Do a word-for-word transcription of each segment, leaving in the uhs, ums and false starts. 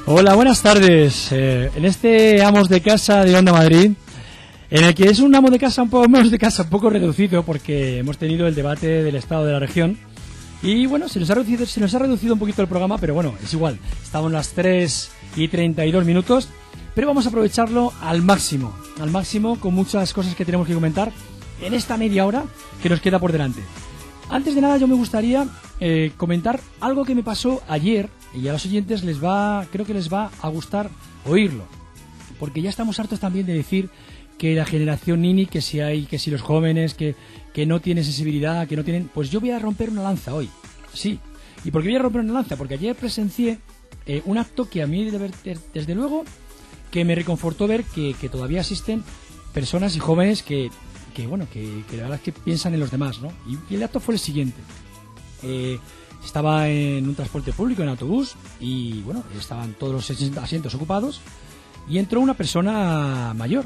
Hola, buenas tardes. Eh, en este Amos de Casa de Onda Madrid, en el que es un amo de casa un poco menos de casa, un poco reducido, porque hemos tenido el debate del estado de la región. Y bueno, se nos ha reducido, se nos ha reducido un poquito el programa, pero bueno, es igual. Estamos las tres y treinta y dos minutos, pero vamos a aprovecharlo al máximo, al máximo, con muchas cosas que tenemos que comentar en esta media hora que nos queda por delante. Antes de nada, yo me gustaría eh, comentar algo que me pasó ayer, y a los oyentes les va, creo que les va a gustar oírlo, porque ya estamos hartos también de decir que la generación Nini, que si hay, que si los jóvenes, que, que no tienen sensibilidad, que no tienen... Pues yo voy a romper una lanza hoy, sí. ¿Y por qué voy a romper una lanza? Porque ayer presencié eh, un acto que a mí, de ver, desde luego, que me reconfortó ver que, que todavía existen personas y jóvenes que, que bueno, que, que la verdad es que piensan en los demás, ¿no? Y, y el acto fue el siguiente. Eh, estaba en un transporte público, en autobús, y bueno, estaban todos los asientos ocupados, y entró una persona mayor.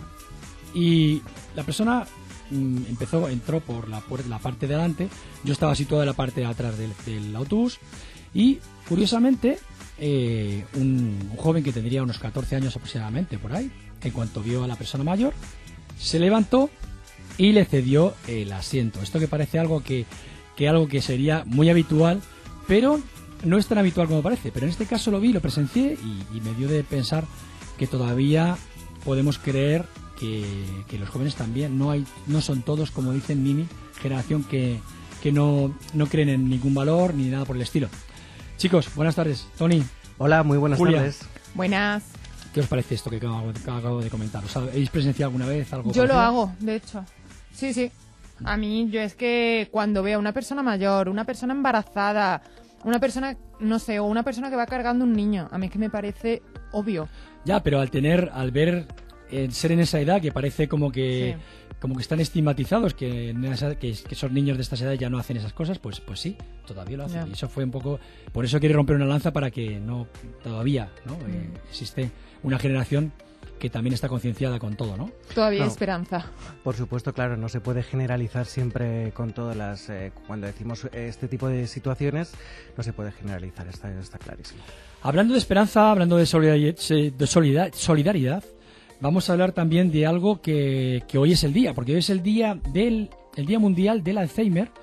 Y la persona mmm, empezó, entró por la, por la parte de adelante. Yo estaba situado en la parte de atrás del, del autobús. Y curiosamente, eh, un, un joven que tendría unos catorce años aproximadamente, por ahí, en cuanto vio a la persona mayor, se levantó y le cedió el asiento. Esto que parece algo que, que algo que sería muy habitual, pero no es tan habitual como parece. Pero en este caso lo vi, lo presencié y, y me dio de pensar que todavía podemos creer que, que los jóvenes también no hay, no son todos, como dicen Nini, generación que, que no, no creen en ningún valor ni nada por el estilo. Chicos, buenas tardes. Tony. Hola, muy buenas Julia. tardes. Buenas. ¿Qué os parece esto que acabo, que acabo de comentar? ¿Os habéis presenciado alguna vez algo Yo parecido? lo hago, de hecho. Sí, sí. A mí, yo es que cuando veo a una persona mayor, una persona embarazada, una persona, no sé, o una persona que va cargando un niño, a mí es que me parece obvio. Ya, pero al tener, al ver, eh, ser en esa edad que parece como que, sí. como que están estigmatizados, que, en esa, que, que esos niños de estas edades ya no hacen esas cosas, pues, pues sí, todavía lo hacen. Ya. Y eso fue un poco, por eso quiero romper una lanza para que no, todavía, ¿no? Mm. Eh, existe una generación que también está concienciada con todo, ¿no? Todavía hay no, esperanza. Por supuesto, claro, no se puede generalizar siempre con todas las... Eh, cuando decimos este tipo de situaciones, no se puede generalizar, está, está clarísimo. Hablando de esperanza, hablando de solidaridad, de solidaridad, vamos a hablar también de algo que, que hoy es el día, porque hoy es el día del el Día Mundial del Alzheimer,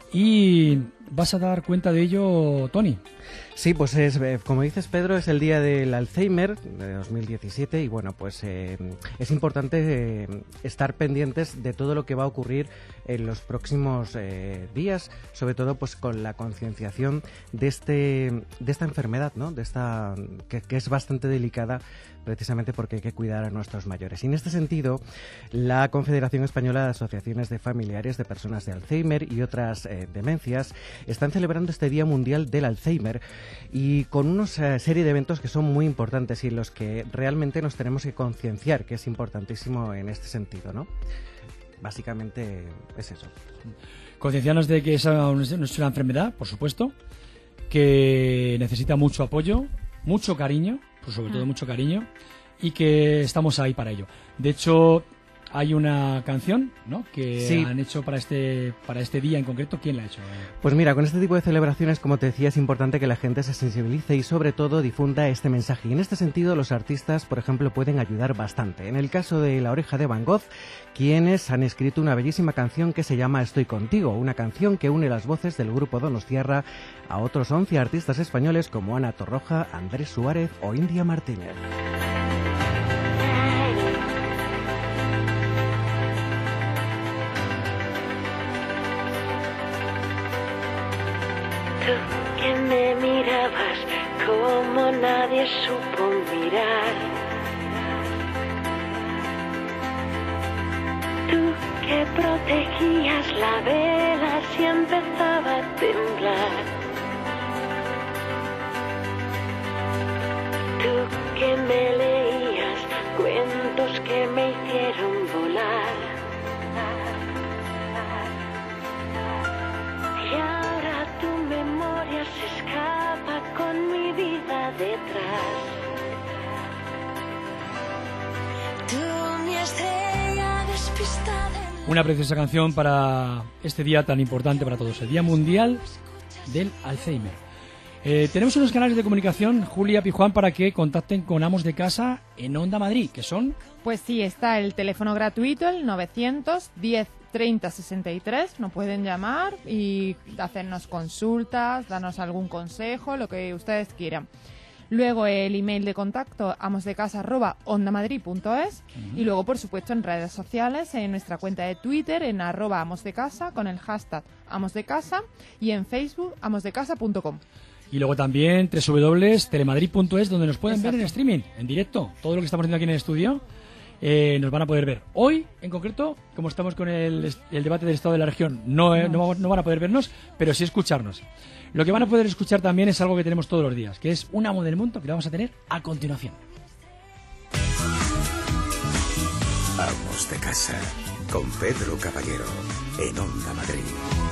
y vas a dar cuenta de ello, Tony. Sí, pues es, como dices, Pedro, es el día del Alzheimer de dos mil diecisiete y bueno, pues eh, es importante eh, estar pendientes de todo lo que va a ocurrir en los próximos eh, días, sobre todo pues con la concienciación de este de esta enfermedad, ¿no? De esta que, que es bastante delicada, precisamente porque hay que cuidar a nuestros mayores. Y en este sentido, la Confederación Española de Asociaciones de Familiares de Personas de Alzheimer y otras eh, demencias están celebrando este Día Mundial del Alzheimer y con una uh, serie de eventos que son muy importantes y en los que realmente nos tenemos que concienciar, que es importantísimo en este sentido, ¿no? Básicamente es eso. Concienciarnos de que esa no es una enfermedad, por supuesto, que necesita mucho apoyo, mucho cariño, pues sobre todo mucho cariño, y que estamos ahí para ello. De hecho, hay una canción, ¿no?, que sí. han hecho para este para este día en concreto. ¿Quién la ha hecho? Pues mira, con este tipo de celebraciones, como te decía, es importante que la gente se sensibilice y sobre todo difunda este mensaje. Y en este sentido, los artistas, por ejemplo, pueden ayudar bastante. En el caso de La Oreja de Van Gogh, quienes han escrito una bellísima canción que se llama Estoy contigo, una canción que une las voces del grupo Donostiarra a otros once artistas españoles como Ana Torroja, Andrés Suárez o India Martínez. Tú que me mirabas como nadie supo mirar. Tú que protegías la vela si empezaba a temblar. Tú que me leías cuentos que me hicieron volar. Y ahora tu memoria se escapa con mi vida detrás. Tú, mi estrella despistada. Una preciosa canción para este día tan importante para todos, el Día Mundial del Alzheimer. Eh, tenemos unos canales de comunicación, Julia Pijuán, para que contacten con Amos de Casa en Onda Madrid, que son... Pues sí, está el teléfono gratuito, el novecientos diez treinta sesenta y tres. Nos pueden llamar y hacernos consultas, darnos algún consejo, lo que ustedes quieran. Luego el email de contacto, amosdecasa arroba ondamadrid punto es. Uh-huh. Y luego, por supuesto, en redes sociales, en nuestra cuenta de Twitter, en arroba amosdecasa, con el hashtag amosdecasa, y en Facebook, amosdecasa punto com. Y luego también doble u doble u doble u punto telemadrid punto es, donde nos pueden Exacto. ver en streaming, en directo. Todo lo que estamos haciendo aquí en el estudio, eh, nos van a poder ver. Hoy, en concreto, como estamos con el, el debate del estado de la región, no, eh, no, no van a poder vernos, pero sí escucharnos. Lo que van a poder escuchar también es algo que tenemos todos los días, que es un amo del mundo que lo vamos a tener a continuación. Amos de Casa, con Pedro Caballero, en Onda Madrid.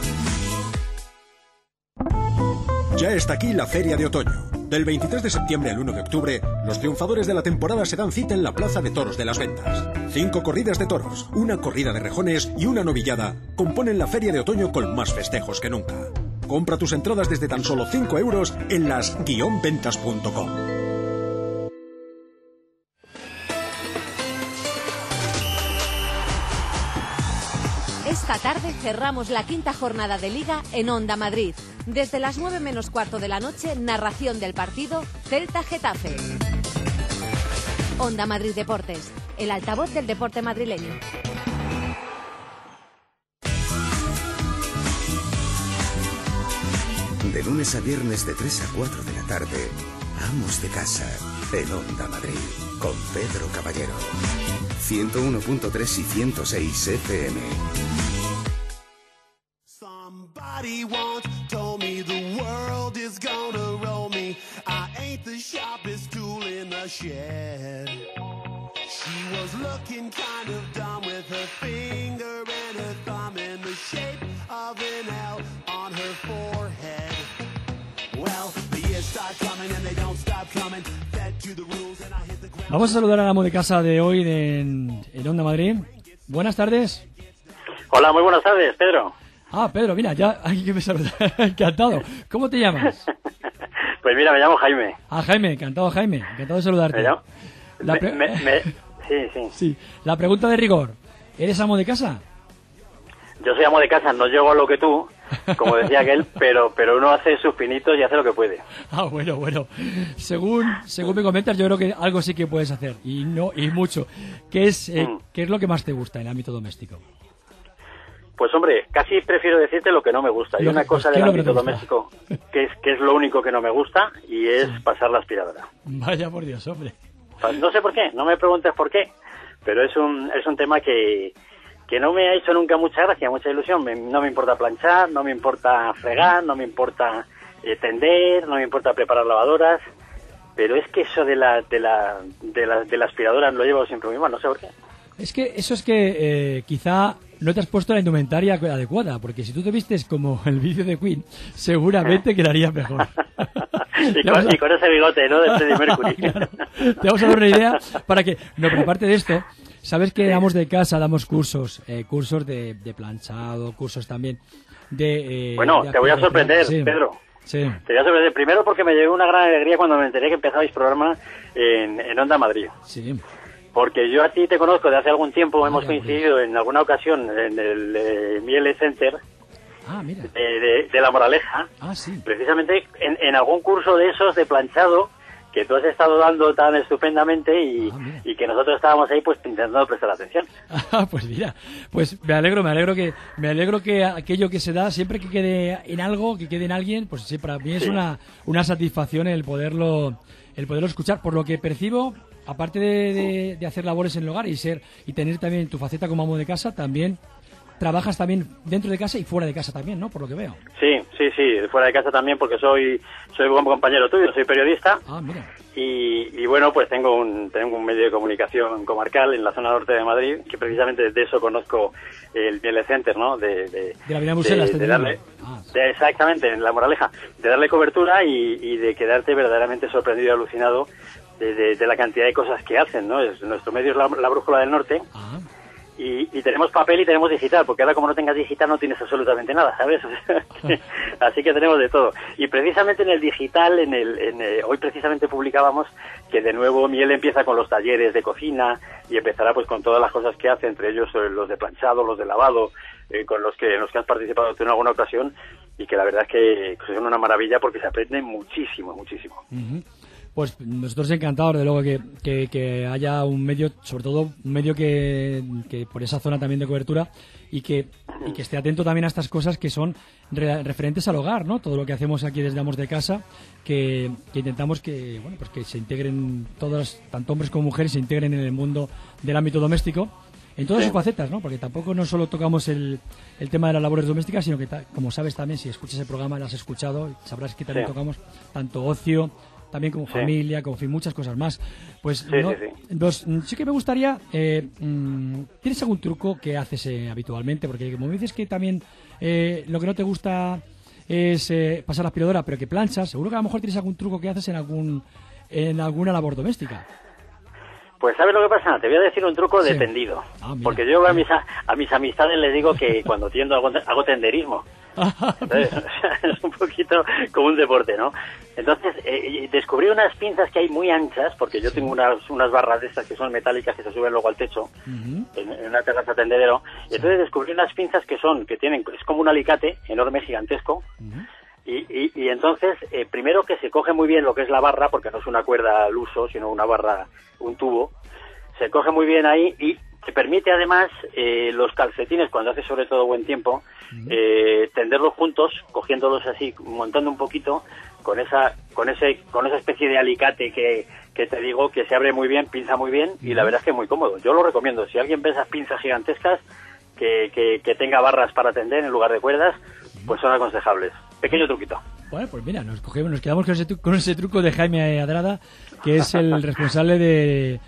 Ya está aquí la Feria de Otoño. Del veintitrés de septiembre al uno de octubre, los triunfadores de la temporada se dan cita en la Plaza de Toros de las Ventas. Cinco corridas de toros, una corrida de rejones y una novillada componen la Feria de Otoño con más festejos que nunca. Compra tus entradas desde tan solo cinco euros en las guion ventas punto com. Esta tarde cerramos la quinta jornada de Liga en Onda Madrid. Desde las nueve menos cuarto de la noche, narración del partido Celta-Getafe. Onda Madrid Deportes, el altavoz del deporte madrileño. De lunes a viernes de tres a cuatro de la tarde, Amos de Casa, en Onda Madrid, con Pedro Caballero. ciento uno punto tres y ciento seis F M. Somebody once told me the world is gonna roll me. I ain't the sharpest tool in the shed. She was looking kind of dumb with her finger and her thumb in the shape of an L on her forehead. Well, the years start coming and they don't stop coming. Fed to the rules and I hit the ground. Vamos a saludar al amo de casa de hoy de, en, en Onda Madrid. Buenas tardes. Hola, muy buenas tardes, Pedro. Ah, Pedro, mira, ya hay que me saludar. Encantado. ¿Cómo te llamas? Pues mira, me llamo Jaime. Ah, Jaime, encantado, Jaime. Encantado de saludarte. ¿Me llamo? La pre- me, me, sí, sí. Sí. La pregunta de rigor. ¿Eres amo de casa? Yo soy amo de casa, no llego a lo que tú, como decía aquel, pero pero uno hace sus pinitos y hace lo que puede. Ah, bueno, bueno. Según según me comentas, yo creo que algo sí que puedes hacer, y no y mucho. ¿Qué es, eh, mm. ¿qué es lo que más te gusta en el ámbito doméstico? Pues hombre, casi prefiero decirte lo que no me gusta. Hay una cosa del ámbito doméstico que es que es lo único que no me gusta, y es sí. pasar la aspiradora. Vaya por Dios, hombre. No sé por qué, no me preguntes por qué, pero es un es un tema que, que no me ha hecho nunca mucha gracia, mucha ilusión. Me, no me importa planchar, no me importa fregar, no me importa eh, tender, no me importa preparar lavadoras, pero es que eso de la de la de la, de la aspiradora lo llevo siempre muy mal, no sé por qué. Es que eso es que eh, quizá no te has puesto la indumentaria adecuada, porque si tú te vistes como el vídeo de Queen, seguramente quedaría mejor. y, con, a... y con ese bigote, ¿no?, de Freddie Mercury. Claro. Te vamos a dar una idea para que... No, pero aparte de esto, sabes que damos de casa, damos cursos, eh, cursos de, de planchado, cursos también de... Eh, bueno, de te voy a sorprender, sí. Pedro. Sí. Te voy a sorprender. Primero porque me llevé una gran alegría cuando me enteré que empezabais programa en, en Onda Madrid. Sí. Porque yo a ti te conozco de hace algún tiempo, ah, hemos coincidido pues. en alguna ocasión en el eh, Miele Center ah, mira. De, de, de La Moraleja, ah, sí. precisamente en, en algún curso de esos de planchado que tú has estado dando tan estupendamente y, ah, y que nosotros estábamos ahí pues intentando prestar atención. Ah, pues mira, pues me alegro, me alegro que me alegro que aquello que se da, siempre que quede en algo, que quede en alguien, pues sí, para mí es sí. una, una satisfacción el poderlo el poderlo escuchar, por lo que percibo. Aparte de, de, de hacer labores en el hogar y ser y tener también tu faceta como amo de casa, también trabajas también dentro de casa y fuera de casa también, ¿no? Por lo que veo. Sí, sí, sí, fuera de casa también, porque soy soy buen compañero tuyo, soy periodista. Ah, mira. Y, y bueno, pues tengo un tengo un medio de comunicación comarcal en la zona norte de Madrid, que precisamente de eso conozco el Miele Center, ¿no? De, de, de la Avenida Bruselas, de, de darle, ah, sí. de, exactamente, en La Moraleja, de darle cobertura y, y de quedarte verdaderamente sorprendido y alucinado De, de, de la cantidad de cosas que hacen, ¿no? Es, nuestro medio es la, la Brújula del Norte, ah. Y, y tenemos papel y tenemos digital, porque ahora como no tengas digital no tienes absolutamente nada, ¿sabes? Así que tenemos de todo. Y precisamente en el digital, en el, en el, hoy precisamente publicábamos que de nuevo Miel empieza con los talleres de cocina y empezará pues con todas las cosas que hace, entre ellos eh, los de planchado, los de lavado, eh, con los que en los que has participado tú en alguna ocasión, y que la verdad es que, que son una maravilla porque se aprende muchísimo, muchísimo. Uh-huh. Pues nosotros encantados, de luego, que, que, que haya un medio, sobre todo un medio que, que por esa zona también de cobertura, y que, y que esté atento también a estas cosas que son re, referentes al hogar, ¿no? Todo lo que hacemos aquí desde Amos de Casa, que, que intentamos que, bueno, pues que se integren todos, tanto hombres como mujeres, se integren en el mundo del ámbito doméstico, en todas sus facetas, ¿no? Porque tampoco no solo tocamos el, el tema de las labores domésticas, sino que, ta, como sabes también, si escuchas el programa, lo has escuchado, sabrás que también sí. tocamos tanto ocio, también como sí. familia, como fin, muchas cosas más. Pues sí, no, sí, sí. Los, sí que me gustaría, eh, mmm, ¿tienes algún truco que haces eh, habitualmente? Porque como dices que también eh, lo que no te gusta es eh, pasar la aspiradora, pero que planchas, seguro que a lo mejor tienes algún truco que haces en algún en alguna labor doméstica. Pues ¿sabes lo que pasa? Te voy a decir un truco sí. de tendido. Ah, porque yo a mis, a mis amistades les digo que cuando tiendo hago, hago tenderismo. Entonces, es un poquito como un deporte, ¿no? Entonces, eh, descubrí unas pinzas que hay muy anchas, porque yo sí. tengo unas, unas barras de estas que son metálicas que se suben luego al techo, uh-huh. en, en una terraza tendedero. Y entonces descubrí unas pinzas que son, que tienen, es como un alicate enorme, gigantesco. Uh-huh. Y, y, y entonces, eh, primero que se coge muy bien lo que es la barra, porque no es una cuerda al uso, sino una barra, un tubo. Se coge muy bien ahí y te permite además eh, los calcetines, cuando hace sobre todo buen tiempo, eh, tenderlos juntos, cogiéndolos así, montando un poquito, con esa con ese con esa especie de alicate que, que te digo, que se abre muy bien, pinza muy bien, y la verdad es que es muy cómodo. Yo lo recomiendo. Si alguien ve esas pinzas gigantescas, que, que, que tenga barras para tender en lugar de cuerdas, pues son aconsejables. Pequeño truquito. Bueno, pues mira, nos cogemos, nos quedamos con ese, con ese truco de Jaime Adrada, que es el responsable de,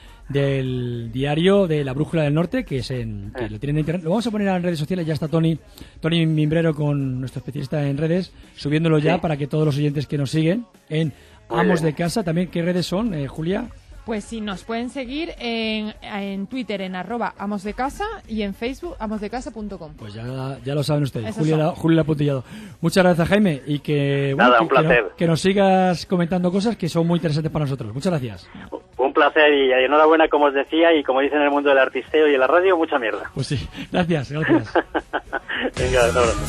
del diario de La Brújula del Norte, que es en, que lo tienen en internet. Lo vamos a poner en redes sociales, ya está Tony, Tony Mimbrero, con nuestro especialista en redes, subiéndolo ya sí. para que todos los oyentes que nos siguen en Amos de Casa, también, ¿qué redes son, eh, Julia? Pues sí, nos pueden seguir en, en Twitter en arroba Amos de Casa y en Facebook amosdecasa punto com. Pues ya, ya lo saben ustedes. Julia la, Julia la apuntillado. Muchas gracias, Jaime, y que, bueno, Nada, que, un placer. Que, no, que nos sigas comentando cosas que son muy interesantes para nosotros. Muchas gracias. Un placer y enhorabuena, como os decía, y como dicen en el mundo del artisteo y en la radio, mucha mierda. Pues sí, gracias, gracias. Venga, un abrazo.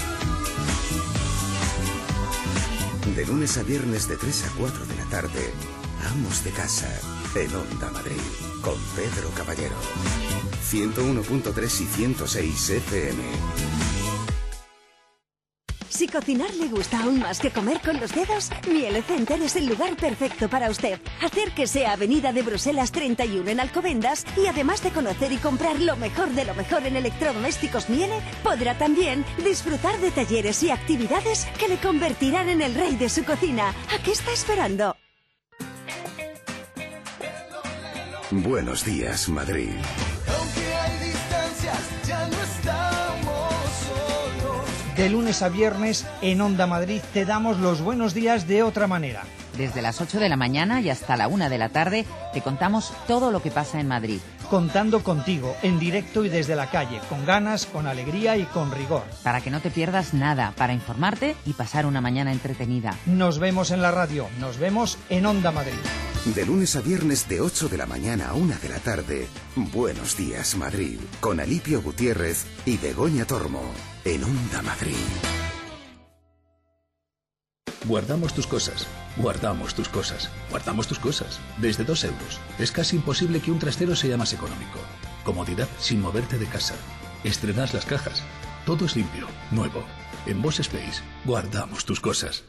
De lunes a viernes de tres a cuatro de la tarde, Amos de Casa, en Onda Madrid, con Pedro Caballero. ciento uno punto tres y ciento seis F M. Si cocinar le gusta aún más que comer con los dedos, Miele Center es el lugar perfecto para usted. Hacer que sea Avenida de Bruselas treinta y uno en Alcobendas, y además de conocer y comprar lo mejor de lo mejor en electrodomésticos Miele, podrá también disfrutar de talleres y actividades que le convertirán en el rey de su cocina. ¿A qué está esperando? Buenos días, Madrid. Aunque hay distancias, ya no estamos solos. De lunes a viernes en Onda Madrid te damos los buenos días de otra manera. Desde las ocho de la mañana y hasta la una de la tarde te contamos todo lo que pasa en Madrid. Contando contigo, en directo y desde la calle, con ganas, con alegría y con rigor. Para que no te pierdas nada, para informarte y pasar una mañana entretenida. Nos vemos en la radio, nos vemos en Onda Madrid. De lunes a viernes de ocho de la mañana a una de la tarde, Buenos días, Madrid, con Alipio Gutiérrez y Begoña Tormo, en Onda Madrid. Guardamos tus cosas, guardamos tus cosas, guardamos tus cosas. Desde dos euros. Es casi imposible que un trastero sea más económico. Comodidad sin moverte de casa. Estrenas las cajas. Todo es limpio, nuevo. En Boss Space, guardamos tus cosas.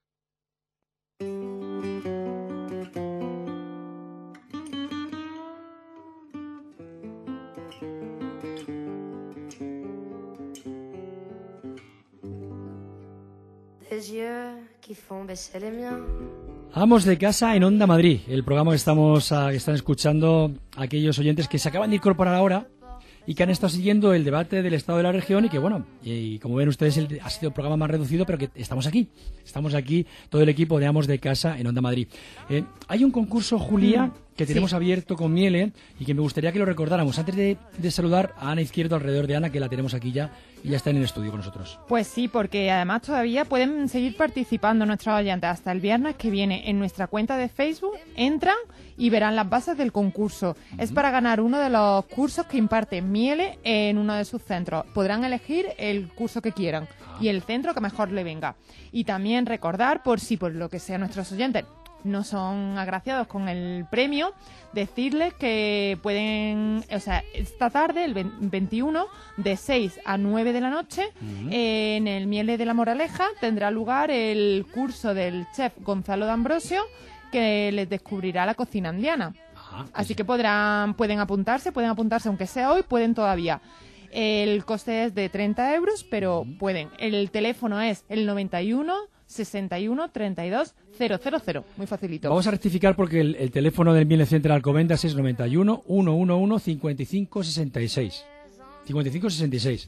Amos de Casa en Onda Madrid, el programa que estamos a, que están escuchando aquellos oyentes que se acaban de incorporar ahora y que han estado siguiendo el debate del estado de la región, y que bueno, y, y como ven ustedes, el, ha sido el programa más reducido, pero que estamos aquí, estamos aquí todo el equipo de Amos de Casa en Onda Madrid. Eh, hay un concurso, Julia, que tenemos Sí. abierto con Miele y que me gustaría que lo recordáramos antes de, de saludar a Ana Izquierdo, alrededor de Ana, que la tenemos aquí ya y ya está en el estudio con nosotros. Pues sí, porque además todavía pueden seguir participando nuestros oyentes hasta el viernes que viene en nuestra cuenta de Facebook. Entran y verán las bases del concurso. Uh-huh. Es para ganar uno de los cursos que imparte Miele en uno de sus centros. Podrán elegir el curso que quieran y el centro que mejor le venga. Y también recordar, por si por lo que sea nuestros oyentes no son agraciados con el premio, decirles que pueden, o sea, esta tarde, el veintiuno, de seis a nueve de la noche, uh-huh. eh, en el Miele de la Moraleja, tendrá lugar el curso del chef Gonzalo D'Ambrosio, que les descubrirá la cocina andiana. Ajá, pues así que podrán, pueden apuntarse, pueden apuntarse, aunque sea hoy, pueden todavía. El coste es de treinta euros, pero uh-huh. pueden. El teléfono es el noventa y uno, sesenta y uno, treinta y dos, cero cero cero. Muy facilito. Vamos a rectificar porque el, el teléfono del Miele Centro Alcobendas es noventa y uno, ciento once, cincuenta y cinco, sesenta y seis. cincuenta y cinco, sesenta y seis.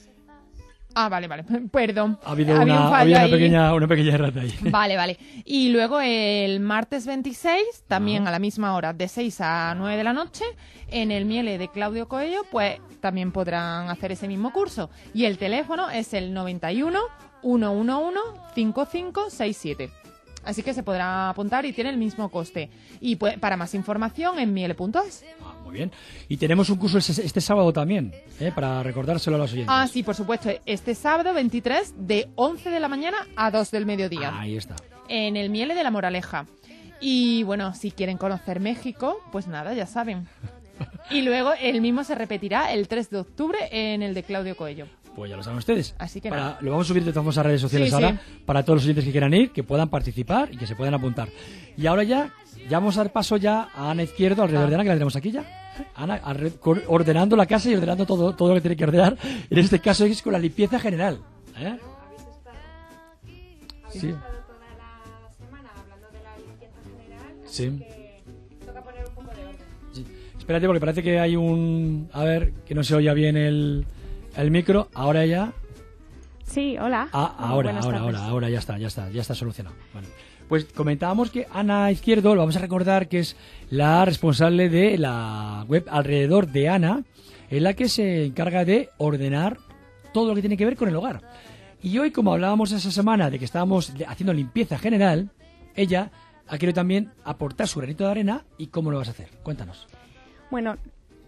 Ah, vale, vale. Perdón. Ha habido Había una, un fallo había una ahí. pequeña, una pequeña errata ahí. Vale, vale. Y luego el martes veintiséis, también uh-huh. a la misma hora, de seis a nueve de la noche, en el Miele de Claudio Coello, pues también podrán hacer ese mismo curso. Y el teléfono es el noventa y uno, ciento once, cincuenta y cinco, sesenta y siete. Así que se podrá apuntar y tiene el mismo coste. Y pues, para más información en miele punto es. Ah, muy bien. Y tenemos un curso este, este sábado también, ¿eh? Para recordárselo a los oyentes. Ah, sí, por supuesto. Este sábado veintitrés, de once de la mañana a dos del mediodía. Ah, ahí está. En el Miele de la Moraleja. Y bueno, si quieren conocer México, pues nada, ya saben. Y luego el mismo se repetirá el tres de octubre en el de Claudio Coello. Pues ya lo saben ustedes. Así que para, nada. Lo vamos a subir de todas formas a redes sociales Sí, ahora, sí. para todos los oyentes que quieran ir, que puedan participar y que se puedan apuntar. Y ahora ya, ya vamos a dar paso ya a Ana Izquierdo, alrededor Ah. de Ana, que la tenemos aquí ya. Ana, arre- cor- ordenando la casa y ordenando todo, todo lo que tiene que ordenar. En este caso es con la limpieza general. ¿Eh? Sí. Sí. Sí. Espérate, porque parece que hay un... A ver, que no se oye bien el, el micro. Ahora ya... Sí, hola. Ah, ahora, Buenas ahora, tardes. ahora, ahora ya está, ya está, ya está solucionado. Bueno, pues comentábamos que Ana Izquierdo, lo vamos a recordar, que es la responsable de la web Alrededor de Ana, en la que se encarga de ordenar todo lo que tiene que ver con el hogar. Y hoy, como hablábamos esa semana de que estábamos haciendo limpieza general, ella ha querido también aportar su granito de arena. ¿Y cómo lo vas a hacer? Cuéntanos. Bueno,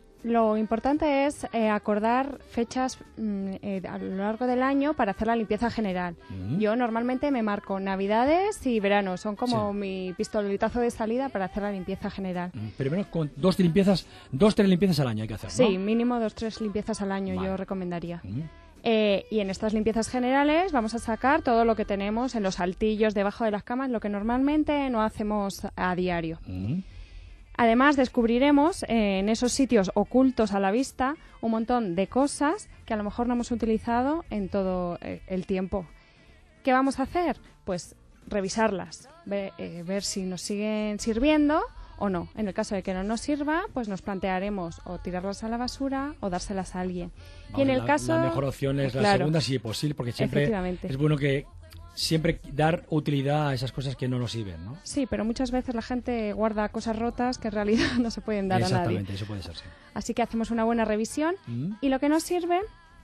lo importante es eh, acordar fechas mm, eh, a lo largo del año para hacer la limpieza general. Mm. Yo normalmente me marco Navidades y verano, son como Sí. mi pistoletazo de salida para hacer la limpieza general. Pero menos con dos limpiezas, dos, tres limpiezas al año hay que hacer, ¿no? Sí, mínimo dos, tres limpiezas al año Vale. yo recomendaría. Mm. Eh, y en estas limpiezas generales vamos a sacar todo lo que tenemos en los altillos, debajo de las camas, lo que normalmente no hacemos a diario. Mm. Además, descubriremos eh, en esos sitios ocultos a la vista un montón de cosas que a lo mejor no hemos utilizado en todo eh, el tiempo. ¿Qué vamos a hacer? Pues revisarlas, ve- eh, ver si nos siguen sirviendo o no. En el caso de que no nos sirva, pues nos plantearemos o tirarlas a la basura o dárselas a alguien. Vamos, y en el la, caso... la mejor opción es la Claro. segunda, si es posible, porque siempre Efectivamente. es bueno que siempre dar utilidad a esas cosas que no nos sirven, ¿no? Sí, pero muchas veces la gente guarda cosas rotas que en realidad no se pueden dar a nadie. Exactamente, eso puede ser, sí. Así que hacemos una buena revisión Mm. y lo que nos sirve,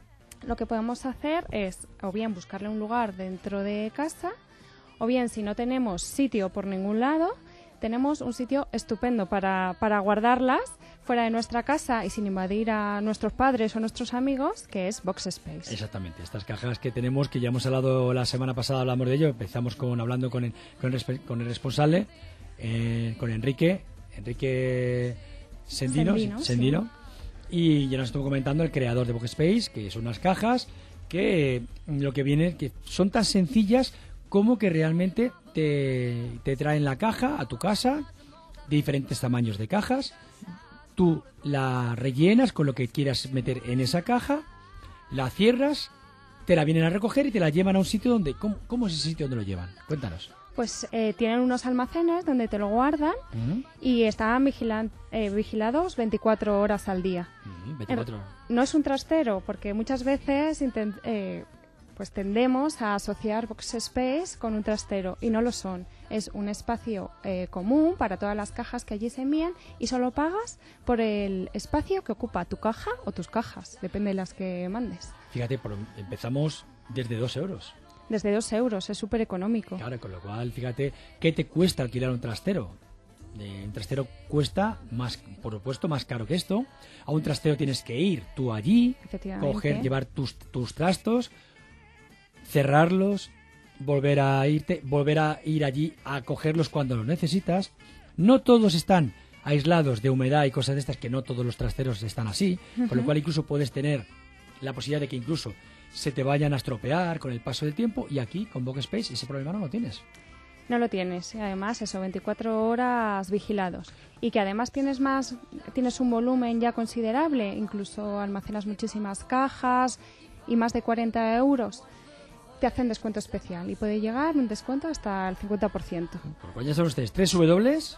lo que podemos hacer es o bien buscarle un lugar dentro de casa o bien si no tenemos sitio por ningún lado, tenemos un sitio estupendo para, para guardarlas fuera de nuestra casa y sin invadir a nuestros padres o nuestros amigos, que es Box Space. Exactamente, estas cajas que tenemos, que ya hemos hablado la semana pasada, hablamos de ello, empezamos con hablando con el, con el, respe- con el responsable, eh, con Enrique, Enrique Sendino, Sendino, Sendino, sí. Y ya nos estuvo comentando el creador de Box Space, que son unas cajas que eh, lo que viene, que son tan sencillas como que realmente te, te traen la caja a tu casa, de diferentes tamaños de cajas. Tú la rellenas con lo que quieras meter en esa caja, la cierras, te la vienen a recoger y te la llevan a un sitio donde... ¿Cómo, cómo es ese sitio donde lo llevan? Cuéntanos. Pues eh, tienen unos almacenes donde te lo guardan Ujú. y están vigilan- eh, vigilados veinticuatro horas al día. Ujú, veinticuatro. No es un trastero, porque muchas veces intent- eh, pues tendemos a asociar box space con un trastero y no lo son. Es un espacio eh, común para todas las cajas que allí se envían y solo pagas por el espacio que ocupa tu caja o tus cajas, depende de las que mandes. Fíjate, por, empezamos desde dos euros. Desde dos euros, es súper económico. Claro, con lo cual, fíjate, ¿qué te cuesta alquilar un trastero? Eh, un trastero cuesta, más, por supuesto, más caro que esto. A un trastero tienes que ir tú allí, coger, llevar tus, tus trastos, cerrarlos, volver a irte, volver a ir allí a cogerlos cuando los necesitas. No todos están aislados de humedad y cosas de estas, que no todos los trasteros están así, uh-huh. Con lo cual incluso puedes tener la posibilidad de que incluso se te vayan a estropear con el paso del tiempo, y aquí con Box Space ese problema no lo tienes. No lo tienes, y además eso, veinticuatro horas vigilados, y que además tienes más, tienes un volumen ya considerable, incluso almacenas muchísimas cajas y más de cuarenta euros. Te hacen descuento especial y puede llegar un descuento hasta el cincuenta por ciento. Por cuál ya son ustedes, tres w w w punto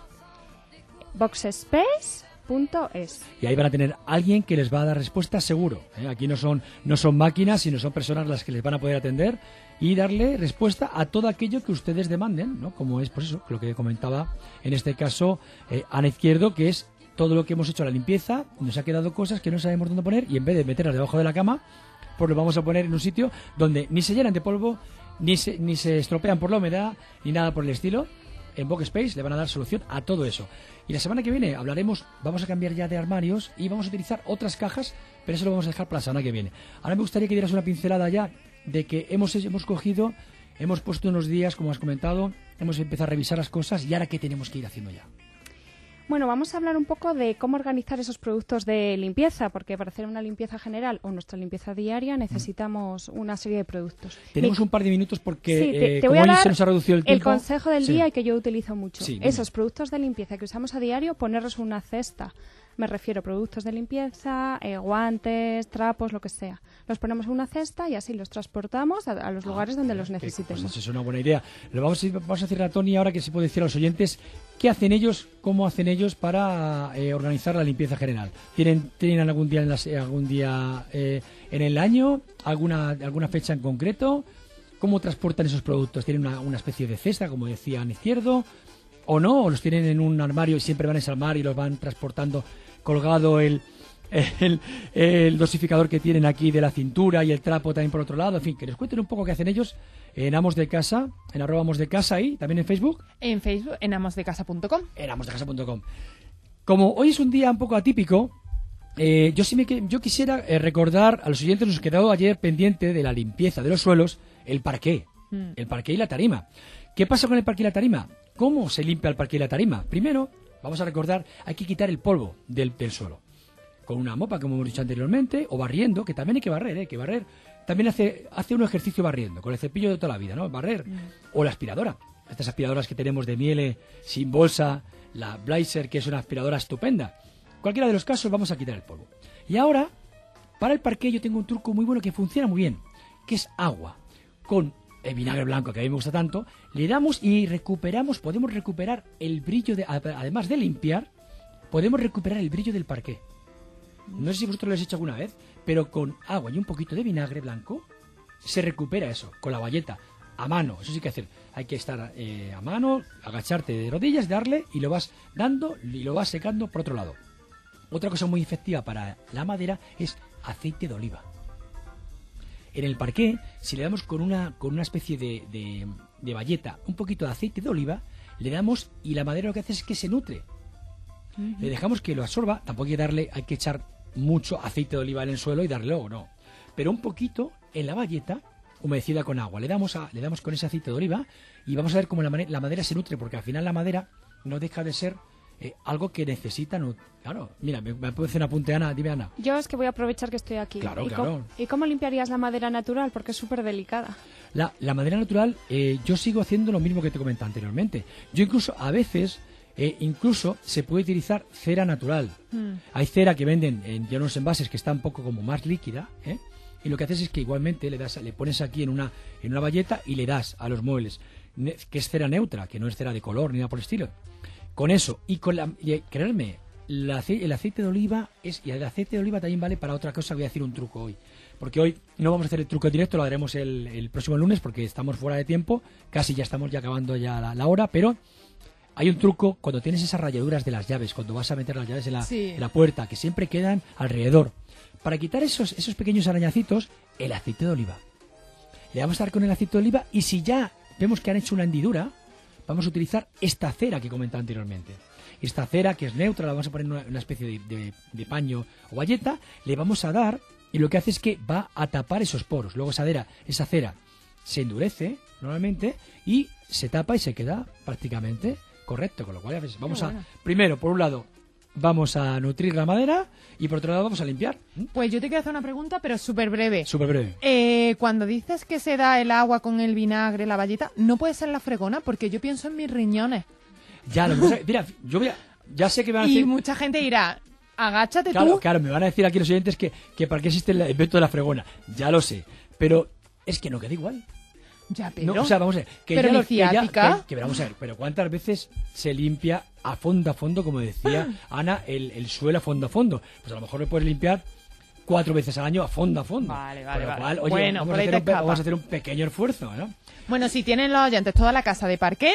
box space punto es. Y ahí van a tener alguien que les va a dar respuesta seguro, ¿eh? Aquí no son, no son máquinas, sino son personas las que les van a poder atender y darle respuesta a todo aquello que ustedes demanden, ¿no? Como es, pues eso, lo que comentaba en este caso eh, Ana Izquierdo, que es todo lo que hemos hecho la limpieza, nos ha quedado cosas que no sabemos dónde poner, y en vez de meterlas debajo de la cama, pues lo vamos a poner en un sitio donde ni se llenan de polvo, ni se, ni se estropean por la humedad, ni nada por el estilo. En Box Space le van a dar solución a todo eso. Y la semana que viene hablaremos, vamos a cambiar ya de armarios y vamos a utilizar otras cajas, pero eso lo vamos a dejar para la semana que viene. Ahora me gustaría que dieras una pincelada ya de que hemos, hemos cogido, hemos puesto unos días, como has comentado, hemos empezado a revisar las cosas, y ahora ¿qué tenemos que ir haciendo ya? Bueno, vamos a hablar un poco de cómo organizar esos productos de limpieza, porque para hacer una limpieza general o nuestra limpieza diaria necesitamos una serie de productos. Tenemos Mi... un par de minutos porque sí, te, eh, te como voy a hoy dar se nos ha reducido el tiempo. El consejo del sí. día y que yo utilizo mucho. Sí, Esos productos de limpieza que usamos a diario, ponerlos en una cesta. Me refiero a productos de limpieza, eh, guantes, trapos, lo que sea. Los ponemos en una cesta y así los transportamos a, a los lugares ah, donde los necesitemos. Pues eso es una buena idea. Lo vamos a, vamos a decirle a Tony ahora, que se puede decir a los oyentes qué hacen ellos, cómo hacen ellos para eh, organizar la limpieza general. ¿Tienen, tienen algún día en, las, algún día eh, en el año, alguna, alguna fecha en concreto? ¿Cómo transportan esos productos? ¿Tienen una, una especie de cesta, como decía Ana Izquierdo? ¿O no? ¿O los tienen en un armario y siempre van a ese armario y los van transportando colgado el, el, el dosificador que tienen aquí de la cintura y el trapo también por otro lado? En fin, que les cuenten un poco qué hacen ellos en Amos de Casa, en arroba Amos de Casa, y también en Facebook. En Facebook, en amos de casa punto com. En amos de casa punto com. Como hoy es un día un poco atípico, eh, yo sí me yo quisiera eh, recordar a los oyentes, nos quedó ayer pendiente de la limpieza de los suelos, el parqué, mm. el parqué y la tarima. ¿Qué pasa con el parqué y la tarima? ¿Cómo se limpia el parqué y la tarima? Primero, vamos a recordar, hay que quitar el polvo del, del suelo. Con una mopa, como hemos dicho anteriormente, o barriendo, que también hay que barrer, ¿eh? Hay que barrer. También hace, hace un ejercicio barriendo, con el cepillo de toda la vida, ¿no? Barrer. Mm. O la aspiradora. Estas aspiradoras que tenemos de Miele, sin bolsa, la Blazer, que es una aspiradora estupenda. Cualquiera de los casos, vamos a quitar el polvo. Y ahora, para el parqué yo tengo un truco muy bueno que funciona muy bien, que es agua con el vinagre blanco, que a mí me gusta tanto, le damos y recuperamos, podemos recuperar el brillo, de, además de limpiar, podemos recuperar el brillo del parqué. No sé si vosotros lo habéis hecho alguna vez, pero con agua y un poquito de vinagre blanco se recupera eso, con la bayeta, a mano. Eso sí que hacer, hay que estar eh, a mano, agacharte de rodillas, darle y lo vas dando y lo vas secando por otro lado. Otra cosa muy efectiva para la madera es aceite de oliva. En el parqué, si le damos con una, con una especie de, de, de bayeta un poquito de aceite de oliva, le damos y la madera lo que hace es que se nutre. Uh-huh. Le dejamos que lo absorba, tampoco hay que darle, hay que echar mucho aceite de oliva en el suelo y darle luego, no. Pero un poquito en la bayeta, humedecida con agua, le damos, a, le damos con ese aceite de oliva y vamos a ver cómo la, la madera se nutre, porque al final la madera no deja de ser Eh, algo que necesita. Claro, mira, me, me puede hacer un apunte, Ana. Dime, Ana. Yo es que voy a aprovechar que estoy aquí. Claro, ¿Y claro. Cómo, ¿Y cómo limpiarías la madera natural? Porque es súper delicada. La, la madera natural, eh, yo sigo haciendo lo mismo que te comenté anteriormente. Yo incluso, a veces, eh, incluso se puede utilizar cera natural. Mm. Hay cera que venden en ya unos envases que está un poco como más líquida, ¿eh? Y lo que haces es que igualmente le das, le pones aquí en una, en una bayeta y le das a los muebles, que es cera neutra, que no es cera de color ni nada por el estilo. Con eso, y con la, y, creerme, la, el aceite de oliva, es, y el aceite de oliva también vale para otra cosa, voy a decir un truco hoy. porque hoy no vamos a hacer el truco directo, lo haremos el, el próximo lunes porque estamos fuera de tiempo, casi ya estamos ya acabando ya la, la hora, pero hay un truco cuando tienes esas rayaduras de las llaves, cuando vas a meter las llaves en la, Sí. en la puerta, que siempre quedan alrededor. Para quitar esos, esos pequeños arañacitos, el aceite de oliva. Le vamos a dar con el aceite de oliva y si ya vemos que han hecho una hendidura, vamos a utilizar esta cera que comentaba anteriormente. Esta cera, que es neutra, la vamos a poner en una, una especie de, de, de paño o galleta, le vamos a dar y lo que hace es que va a tapar esos poros. Luego esa cera, esa cera se endurece normalmente y se tapa y se queda prácticamente correcto. Con lo cual vamos Qué a, bueno. primero, por un lado, vamos a nutrir la madera y por otro lado vamos a limpiar. Pues yo te quiero hacer una pregunta, pero súper breve. Súper breve. Eh, cuando dices que se da el agua con el vinagre, la bayeta, ¿no puede ser la fregona? Porque yo pienso en mis riñones. Ya, lo que pasa es que, mira, yo voy a- ya sé que me van a Y decir... mucha gente dirá, agáchate Claro, tú. claro, me van a decir aquí los oyentes que, que para qué existe el invento de la fregona. Ya lo sé, pero es que no queda igual. Ya, pero... No, o sea, vamos a ver. Que pero ya mi lo- que ya- ciática... que- que vamos a ver, pero ¿cuántas veces se limpia a fondo a fondo, como decía Ana, el, el suelo a fondo a fondo? Pues a lo mejor le puedes limpiar cuatro veces al año a fondo a fondo. Vale, Con vale, lo vale. cual, oye, Bueno, vamos, por a ahí hacer te un, pe- escapa. vamos a hacer un pequeño esfuerzo, ¿no? Bueno, si tienen los oyentes toda la casa de parqué,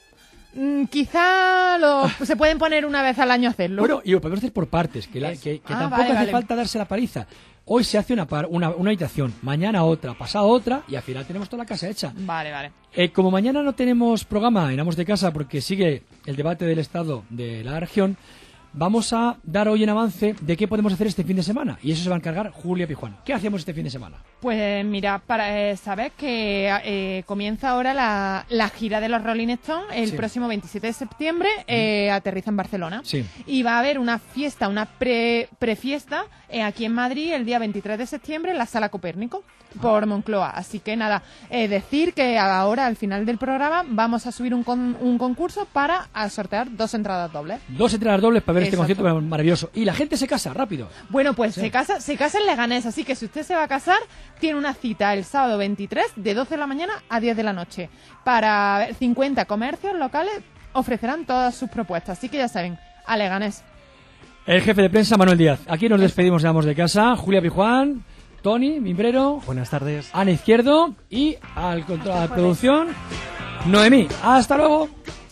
mm, quizá lo, se pueden poner una vez al año a hacerlo. Bueno, y lo podemos hacer por partes, que, la- Eso. que, que Ah, tampoco vale, hace vale. falta darse la paliza. Hoy se hace una, par- una, una habitación, mañana otra, pasado otra, y al final tenemos toda la casa hecha. Vale, vale. Eh, como mañana no tenemos programa en Amos de Casa porque sigue el debate del estado de la región, vamos a dar hoy en avance de qué podemos hacer este fin de semana. Y eso se va a encargar Julia Pijuán. ¿Qué hacemos este fin de semana? Pues mira, para eh, saber que eh, comienza ahora la, la gira de los Rolling Stones el Sí. próximo veintisiete de septiembre, eh, aterriza en Barcelona. Sí. Y va a haber una fiesta, una pre, prefiesta eh, aquí en Madrid el día veintitrés de septiembre en la Sala Copérnico, por Moncloa. Así que nada, eh, decir que ahora al final del programa vamos a subir un, con- un concurso para a sortear dos entradas dobles. Dos entradas dobles para ver este Exacto. concierto maravilloso. Y la gente se casa rápido. Bueno, pues Sí. se casa se casa en Leganés, así que si usted se va a casar, tiene una cita el sábado veintitrés de doce de la mañana a diez de la noche. Para cincuenta comercios locales ofrecerán todas sus propuestas, así que ya saben, a Leganés. El jefe de prensa, Manuel Díaz. Aquí nos despedimos de Amos de Casa. Julia Pijuán, Tony, Mimbrero. Buenas tardes. Ana Izquierdo y al control de producción, Noemí. Hasta luego.